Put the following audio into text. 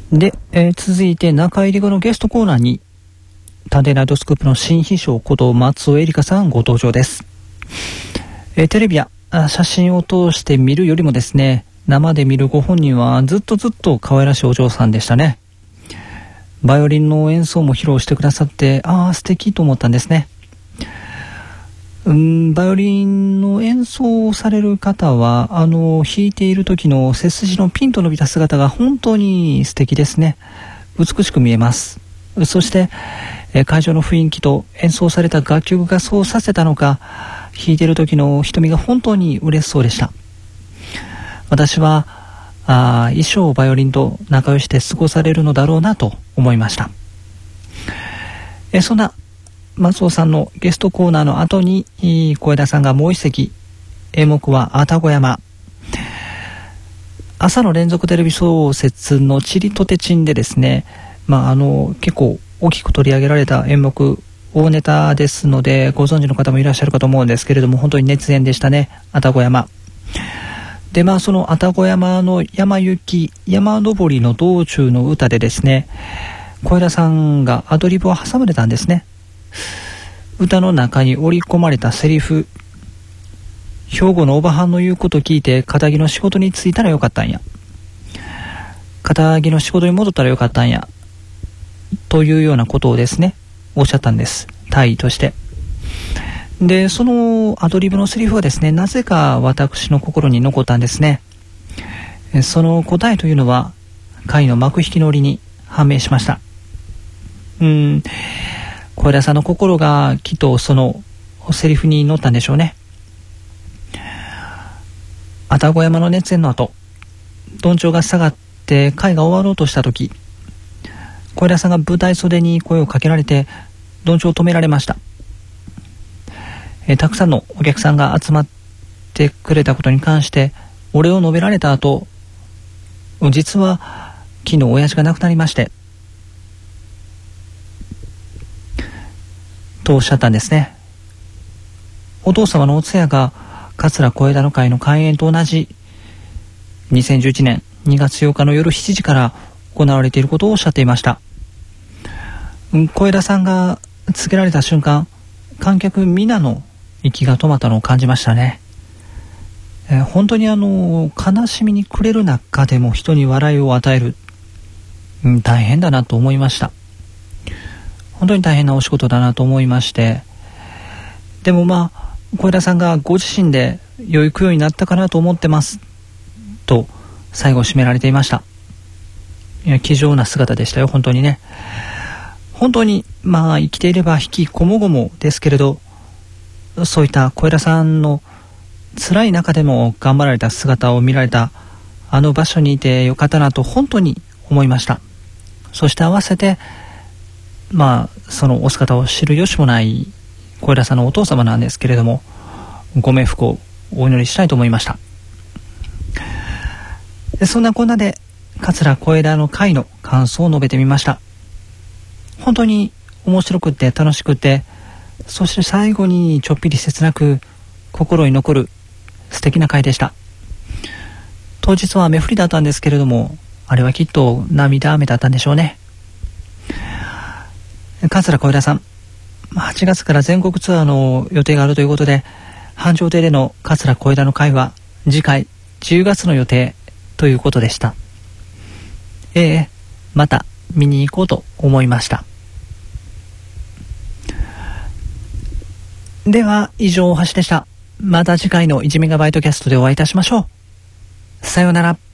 で、続いて中入り後のゲストコーナーに探偵ナイトスクープの新秘書こと松尾恵梨香さんご登場です。テレビや写真を通して見るよりもですね、生で見るご本人はずっと可愛らしいお嬢さんでしたね。バイオリンの演奏も披露してくださって、素敵と思ったんですね。バイオリンの演奏をされる方は弾いている時の背筋のピンと伸びた姿が本当に素敵ですね。美しく見えます。そして、会場の雰囲気と演奏された楽曲がそうさせたのか、弾いている時の瞳が本当に嬉しそうでした。私は一生バイオリンと仲良して過ごされるのだろうなと思いました。そんな松尾さんのゲストコーナーの後に小枝さんがもう一席、演目は愛宕山。朝の連続テレビ小説のチリとてちんでですね、結構大きく取り上げられた演目、大ネタですのでご存知の方もいらっしゃるかと思うんですけれども、本当に熱演でしたね。愛宕山で、その愛宕山の山行き、山登りの道中の歌でですね、小枝さんがアドリブを挟まれたんですね。歌の中に織り込まれたセリフ、兵庫のおばはんの言うこと聞いて堅気の仕事に就いたらよかったんや、堅気の仕事に戻ったらよかったんや、というようなことをですねおっしゃったんです、大意として。で、そのアドリブのセリフはですね、なぜか私の心に残ったんですね。その答えというのは回の幕引きの折に判明しました。小枝さんの心がきっとそのセリフに乗ったんでしょうね。愛宕山の熱演の後、どんちょうが下がって会が終わろうとした時、小枝さんが舞台袖に声をかけられてどんちょうを止められました。たくさんのお客さんが集まってくれたことに関してお礼を述べられた後、実は昨日親父が亡くなりましてとおっしゃったんですね。お父様のお通夜が桂小枝の会の開演と同じ2011年2月8日の夜7時から行われていることをおっしゃっていました。小枝さんが告げられた瞬間、観客皆の息が止まったのを感じましたね。本当に悲しみに暮れる中でも人に笑いを与える、大変だなと思いました。本当に大変なお仕事だなと思いまして、でも小枝さんがご自身で良い供養になったかなと思ってますと最後締められていました。気丈な姿でしたよ、本当にね。本当に生きていれば引きこもごもですけれど、そういった小枝さんの辛い中でも頑張られた姿を見られたあの場所にいてよかったなと本当に思いました。そして合わせてそのお姿を知る由もない小枝さんのお父様なんですけれども、ご冥福をお祈りしたいと思いました。で、そんなこんなで桂小枝の会の感想を述べてみました。本当に面白くて楽しくて、そして最後にちょっぴり切なく心に残る素敵な会でした。当日は雨降りだったんですけれども、あれはきっと涙雨だったんでしょうね。桂小枝さん、8月から全国ツアーの予定があるということで、繁盛亭での桂小枝の会は次回10月の予定ということでした。また見に行こうと思いました。では以上、大橋でした。また次回の1メガバイトキャストでお会いいたしましょう。さようなら。